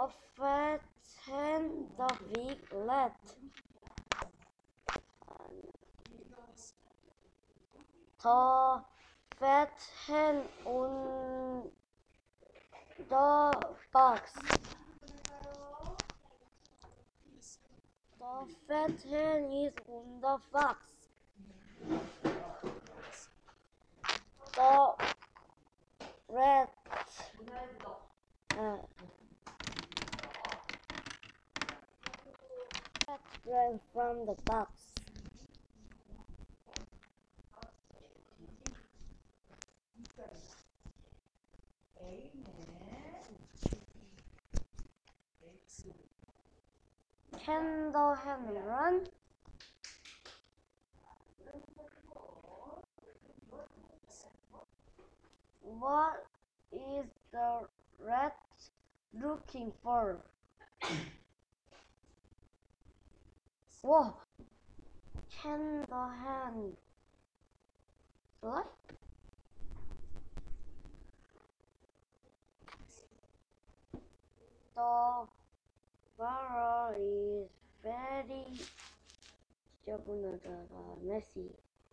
A fat hen, the weak lad. The fat hen on the box. The fat hen is on the box. The rat ran from the box. Can the hen run? What is the rat looking for? Whoa! Can the hen fly? The barrel is very messy.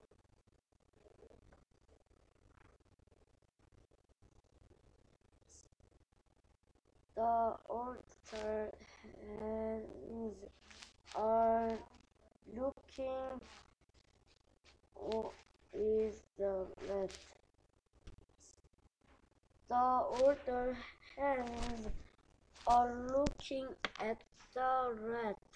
The oyster hens are looking. What is the rat? The oyster hens are looking at the rat.